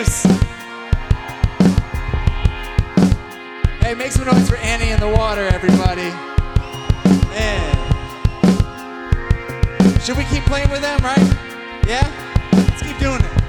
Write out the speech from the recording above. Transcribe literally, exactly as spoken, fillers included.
Zeus. Hey, make some noise for Annie in the water, everybody. Man. Should we keep playing with them, right? Yeah? Let's keep doing it.